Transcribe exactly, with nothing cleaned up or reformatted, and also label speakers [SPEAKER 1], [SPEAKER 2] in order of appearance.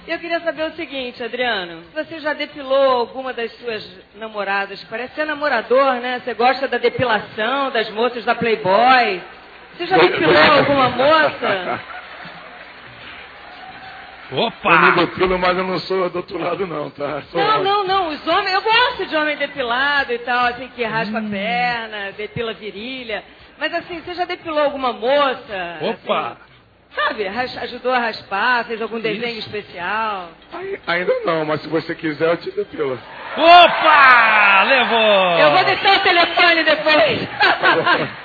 [SPEAKER 1] Eu queria saber o seguinte, Adriano. Você já depilou alguma das suas namoradas? Parece ser namorador, né? Você gosta da depilação das moças da Playboy. Você já depilou alguma moça?
[SPEAKER 2] Opa!
[SPEAKER 3] Eu me depilo, mas eu não sou do outro lado, não, tá? Sou
[SPEAKER 1] Não,
[SPEAKER 3] homem.
[SPEAKER 1] não, não. Os homens... Eu gosto de homem depilado e tal, assim, que raspa hum. a perna, depila a virilha. Mas, assim, você já depilou alguma moça?
[SPEAKER 2] Opa!
[SPEAKER 1] Assim, sabe, ajudou a raspar, fez algum desenho Isso. especial?
[SPEAKER 3] Ainda não, mas se você quiser, eu te depilo.
[SPEAKER 2] Opa! Levou!
[SPEAKER 1] Eu vou deixar o telefone depois.